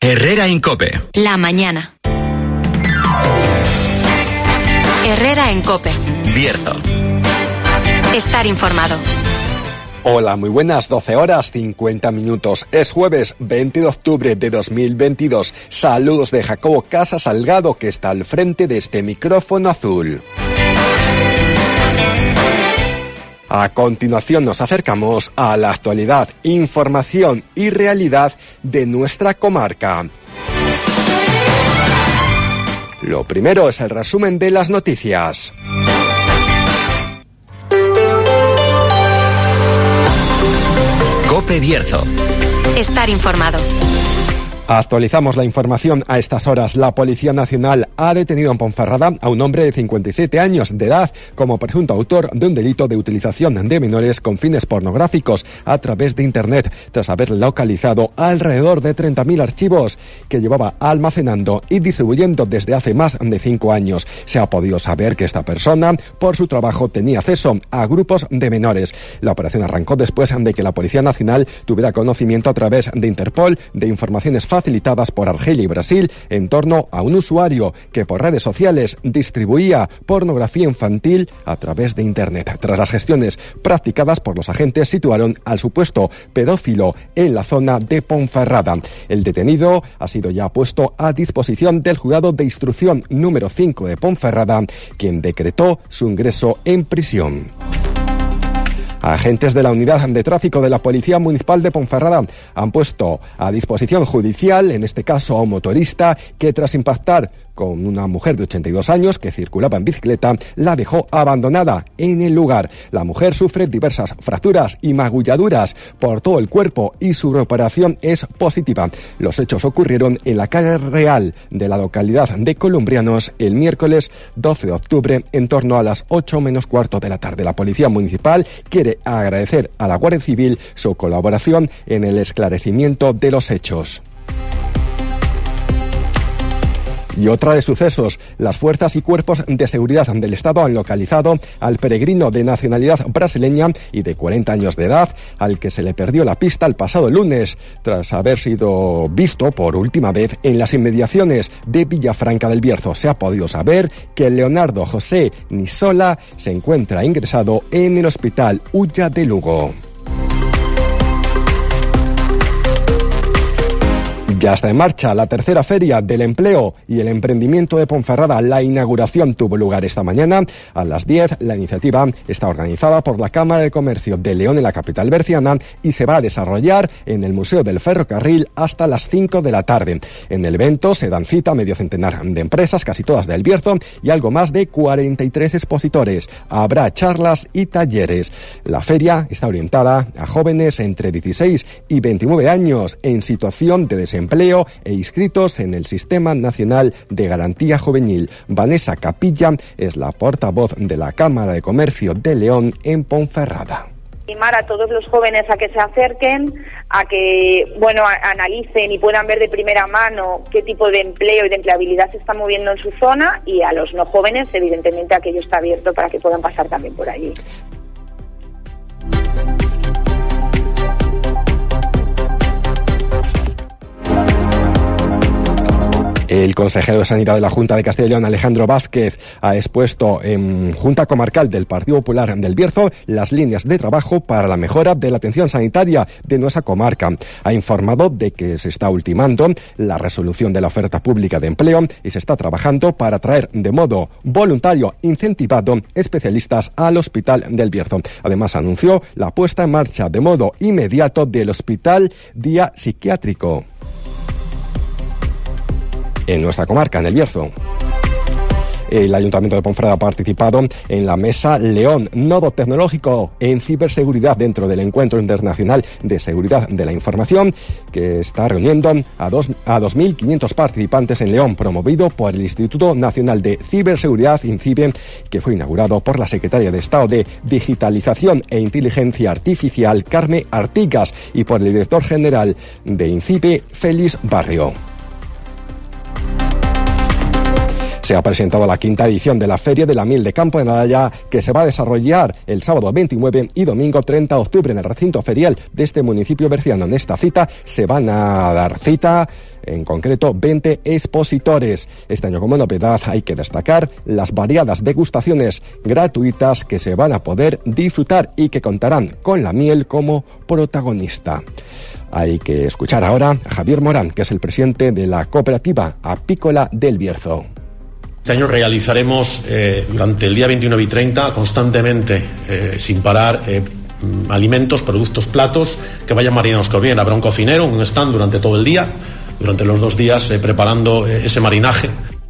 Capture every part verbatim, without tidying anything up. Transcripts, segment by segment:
Herrera en COPE. La mañana. Herrera en COPE. Bierzo. Estar informado. Hola, muy buenas, doce horas cincuenta minutos. Es jueves veinte de octubre de dos mil veintidós. Saludos de Jacobo Casa Salgado, que está al frente de este micrófono azul. A continuación nos acercamos a la actualidad, información y realidad de nuestra comarca. Lo primero es el resumen de las noticias. COPE Bierzo. Estar informado. Actualizamos la información a estas horas. La Policía Nacional ha detenido en Ponferrada a un hombre de cincuenta y siete años de edad como presunto autor de un delito de utilización de menores con fines pornográficos a través de Internet, tras haber localizado alrededor de treinta mil archivos que llevaba almacenando y distribuyendo desde hace más de cinco años. Se ha podido saber que esta persona, por su trabajo, tenía acceso a grupos de menores. La operación arrancó después de que la Policía Nacional tuviera conocimiento a través de Interpol de informaciones facilitadas por Argelia y Brasil en torno a un usuario que por redes sociales distribuía pornografía infantil a través de Internet. Tras las gestiones practicadas por los agentes, situaron al supuesto pedófilo en la zona de Ponferrada. El detenido ha sido ya puesto a disposición del juzgado de instrucción número cinco de Ponferrada, quien decretó su ingreso en prisión. Agentes de la Unidad de Tráfico de la Policía Municipal de Ponferrada han puesto a disposición judicial, en este caso a un motorista que tras impactar con una mujer de ochenta y dos años que circulaba en bicicleta, la dejó abandonada en el lugar. La mujer sufre diversas fracturas y magulladuras por todo el cuerpo y su recuperación es positiva. Los hechos ocurrieron en la calle Real de la localidad de Columbrianos el miércoles doce de octubre en torno a las ocho menos cuarto de la tarde. La Policía Municipal quiere agradecer a la Guardia Civil su colaboración en el esclarecimiento de los hechos. Y otra de sucesos, las fuerzas y cuerpos de seguridad del Estado han localizado al peregrino de nacionalidad brasileña y de cuarenta años de edad, al que se le perdió la pista el pasado lunes, tras haber sido visto por última vez en las inmediaciones de Villafranca del Bierzo. Se ha podido saber que Leonardo José Nisola se encuentra ingresado en el Hospital Ulla de Lugo. Ya está en marcha la tercera Feria del Empleo y el Emprendimiento de Ponferrada. La inauguración tuvo lugar esta mañana a las diez. La iniciativa está organizada por la Cámara de Comercio de León en la capital berciana y se va a desarrollar en el Museo del Ferrocarril hasta las cinco de la tarde. En el evento se dan cita a medio centenar de empresas, casi todas del Bierzo, y algo más de cuarenta y tres expositores. Habrá charlas y talleres. La feria está orientada a jóvenes entre dieciséis y veintinueve años en situación de desempleo e inscritos en el Sistema Nacional de Garantía Juvenil. Vanessa Capilla es la portavoz de la Cámara de Comercio de León en Ponferrada. Animar a todos los jóvenes a que se acerquen, a que bueno a, analicen y puedan ver de primera mano qué tipo de empleo y de empleabilidad se está moviendo en su zona, y a los no jóvenes, evidentemente, aquello está abierto para que puedan pasar también por allí. El consejero de Sanidad de la Junta de Castilla y León, Alejandro Vázquez, ha expuesto en Junta Comarcal del Partido Popular del Bierzo las líneas de trabajo para la mejora de la atención sanitaria de nuestra comarca. Ha informado de que se está ultimando la resolución de la oferta pública de empleo y se está trabajando para traer de modo voluntario incentivado especialistas al Hospital del Bierzo. Además, anunció la puesta en marcha de modo inmediato del Hospital Día Psiquiátrico en nuestra comarca, en el Bierzo. El Ayuntamiento de Ponferrada ha participado en la Mesa León, Nodo Tecnológico en Ciberseguridad, dentro del Encuentro Internacional de Seguridad de la Información, que está reuniendo a, dos, a dos mil quinientos participantes en León, promovido por el Instituto Nacional de Ciberseguridad, INCIBE, que fue inaugurado por la Secretaria de Estado de Digitalización e Inteligencia Artificial, Carme Artigas, y por el Director General de INCIBE, Félix Barrio. Se ha presentado la quinta edición de la Feria de la Miel de Campanaraya, que se va a desarrollar el sábado veintinueve y domingo treinta de octubre en el recinto ferial de este municipio berciano. En esta cita se van a dar cita, en concreto, veinte expositores. Este año, como novedad, hay que destacar las variadas degustaciones gratuitas que se van a poder disfrutar y que contarán con la miel como protagonista. Hay que escuchar ahora a Javier Morán, que es el presidente de la cooperativa apícola del Bierzo. Este año realizaremos eh, durante el día veintinueve y treinta constantemente, eh, sin parar, eh, alimentos, productos, platos que vayan marinados con bien. Habrá un cocinero, un stand durante todo el día, durante los dos días eh, preparando eh, ese marinaje.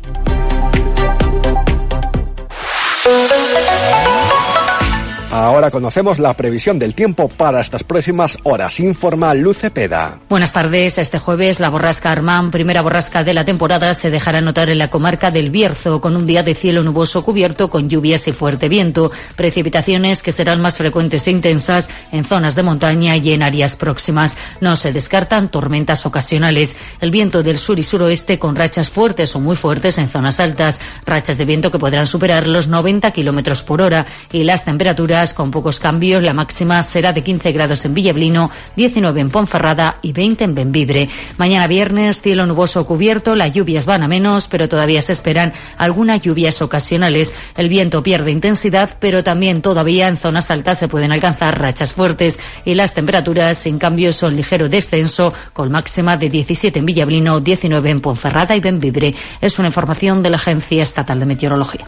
Ahora conocemos la previsión del tiempo para estas próximas horas. Informa Luz Cepeda. Buenas tardes. Este jueves la borrasca Armán, primera borrasca de la temporada, se dejará notar en la comarca del Bierzo, con un día de cielo nuboso cubierto con lluvias y fuerte viento. Precipitaciones que serán más frecuentes e intensas en zonas de montaña y en áreas próximas. No se descartan tormentas ocasionales. El viento del sur y suroeste con rachas fuertes o muy fuertes en zonas altas. Rachas de viento que podrán superar los noventa kilómetros por hora. Y las temperaturas con pocos cambios. La máxima será de quince grados en Villablino, diecinueve en Ponferrada y veinte en Bembibre. Mañana viernes, cielo nuboso cubierto, las lluvias van a menos, pero todavía se esperan algunas lluvias ocasionales. El viento pierde intensidad, pero también todavía en zonas altas se pueden alcanzar rachas fuertes. Y las temperaturas, en cambio, son ligero descenso, con máxima de diecisiete en Villablino, diecinueve en Ponferrada y Bembibre. Es una información de la Agencia Estatal de Meteorología.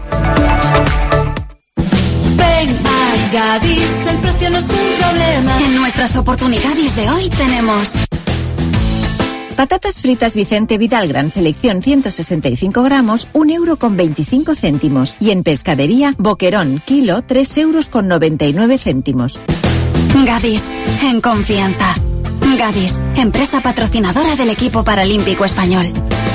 Gadis, el precio no es un problema. En nuestras oportunidades de hoy tenemos patatas fritas Vicente Vidal Gran Selección ciento sesenta y cinco gramos, un euro con veinticinco céntimos. Y en pescadería, boquerón, kilo, tres euros con noventa y nueve céntimos. Gadis, en confianza. Gadis, empresa patrocinadora del equipo paralímpico español.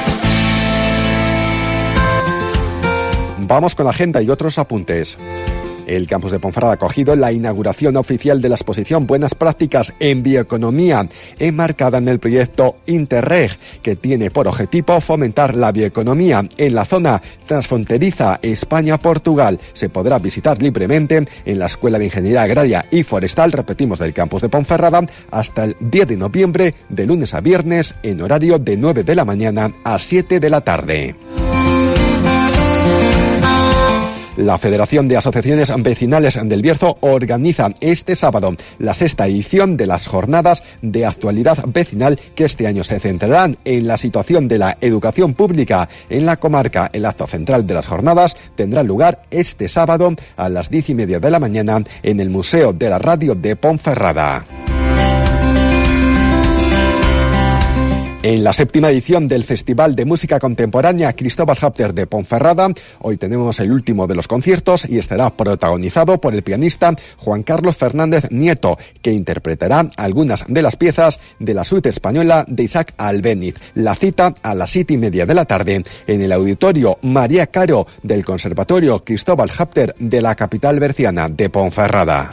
Vamos con la agenda y otros apuntes. El campus de Ponferrada ha acogido la inauguración oficial de la exposición Buenas Prácticas en Bioeconomía, enmarcada en el proyecto Interreg, que tiene por objetivo fomentar la bioeconomía en la zona transfronteriza España-Portugal. Se podrá visitar libremente en la Escuela de Ingeniería Agraria y Forestal, repetimos, del campus de Ponferrada, hasta el diez de noviembre, de lunes a viernes, en horario de nueve de la mañana a siete de la tarde. La Federación de Asociaciones Vecinales del Bierzo organiza este sábado la sexta edición de las jornadas de actualidad vecinal, que este año se centrarán en la situación de la educación pública en la comarca. El acto central de las jornadas tendrá lugar este sábado a las diez y media de la mañana en el Museo de la Radio de Ponferrada. En la séptima edición del Festival de Música Contemporánea Cristóbal Hapter de Ponferrada, hoy tenemos el último de los conciertos y estará protagonizado por el pianista Juan Carlos Fernández Nieto, que interpretará algunas de las piezas de la suite española de Isaac Albéniz. La cita a las siete y media de la tarde en el Auditorio María Caro del Conservatorio Cristóbal Hapter de la capital berciana de Ponferrada.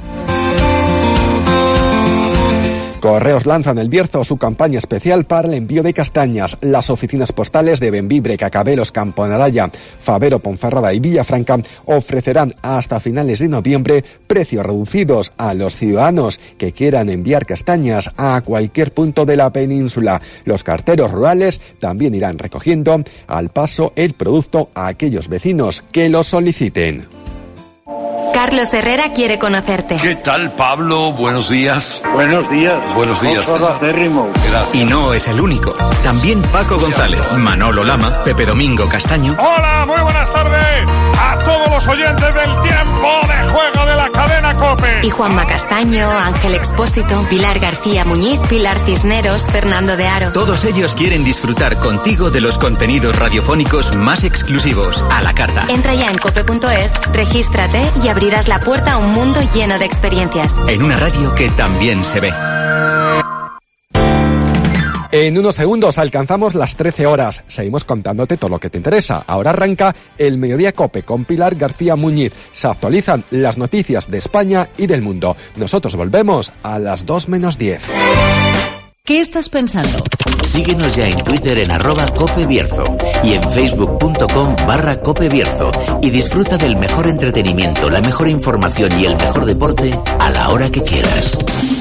Correos lanza en el Bierzo su campaña especial para el envío de castañas. Las oficinas postales de Bembibre, Cacabelos, Campanaraya, Favero, Ponferrada y Villafranca ofrecerán hasta finales de noviembre precios reducidos a los ciudadanos que quieran enviar castañas a cualquier punto de la península. Los carteros rurales también irán recogiendo al paso el producto a aquellos vecinos que lo soliciten. Carlos Herrera quiere conocerte. ¿Qué tal, Pablo? Buenos días. Buenos días. Buenos días. Gracias. Y no es el único. También Paco González, Manolo Lama, Pepe Domingo Castaño. Hola, muy buenas tardes a todos los oyentes del tiempo de juego de la cadena COPE. Y Juanma Castaño, Ángel Expósito, Pilar García Muñiz, Pilar Cisneros, Fernando de Aro. Todos ellos quieren disfrutar contigo de los contenidos radiofónicos más exclusivos, a la carta. Entra ya en cope punto es, regístrate y abrirás la puerta a un mundo lleno de experiencias. En una radio que también se ve. En unos segundos alcanzamos las trece horas. Seguimos contándote todo lo que te interesa. Ahora arranca el Mediodía COPE con Pilar García Muñiz. Se actualizan las noticias de España y del mundo. Nosotros volvemos a las dos menos diez. ¿Qué estás pensando? Síguenos ya en Twitter en arroba Cope Bierzo y en facebook.com barra Cope Bierzo y disfruta del mejor entretenimiento, la mejor información y el mejor deporte a la hora que quieras.